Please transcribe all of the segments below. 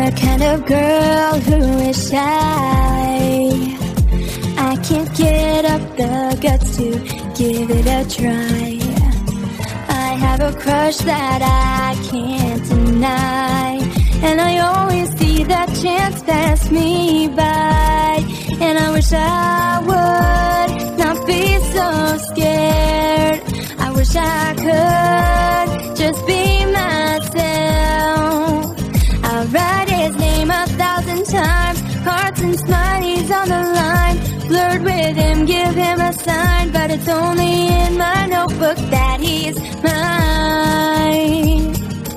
the kind of girl who is shy. I can't get up the guts to give it a try. I have a crush that I can't deny, and I always see that chance pass me by. And I wish I would not be so scared. I wish I could just be myself. I'll write his name 1,000 times, hearts and smileys on the line. Flirt with him, give him a sign, but it's only in my notebook that he's mine.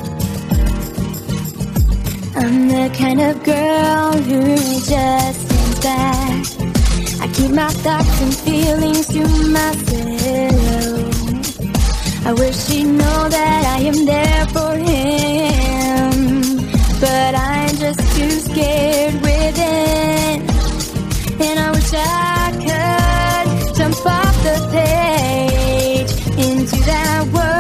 I'm the kind of girl who just stands back. I keep my thoughts and feelings to myself. I wish he'd know that I am there for him, but I'm just too scared within. And I wish I could jump off the page into that world